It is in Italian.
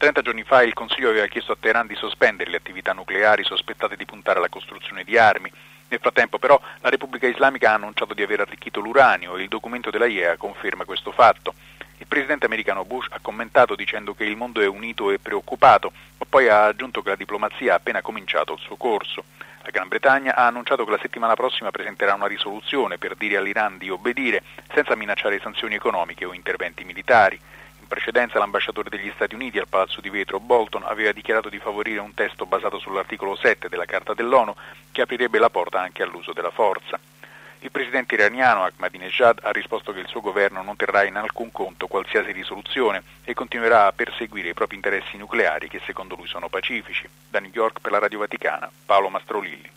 30 giorni fa il Consiglio aveva chiesto a Teheran di sospendere le attività nucleari sospettate di puntare alla costruzione di armi. Nel frattempo però la Repubblica Islamica ha annunciato di aver arricchito l'uranio e il documento della IAEA conferma questo fatto. Il presidente americano Bush ha commentato dicendo che il mondo è unito e preoccupato, ma poi ha aggiunto che la diplomazia ha appena cominciato il suo corso. La Gran Bretagna ha annunciato che la settimana prossima presenterà una risoluzione per dire all'Iran di obbedire senza minacciare sanzioni economiche o interventi militari. In precedenza l'ambasciatore degli Stati Uniti al Palazzo di Vetro, Bolton, aveva dichiarato di favorire un testo basato sull'articolo 7 della Carta dell'ONU che aprirebbe la porta anche all'uso della forza. Il presidente iraniano Ahmadinejad ha risposto che il suo governo non terrà in alcun conto qualsiasi risoluzione e continuerà a perseguire i propri interessi nucleari che secondo lui sono pacifici. Da New York per la Radio Vaticana, Paolo Mastrolilli.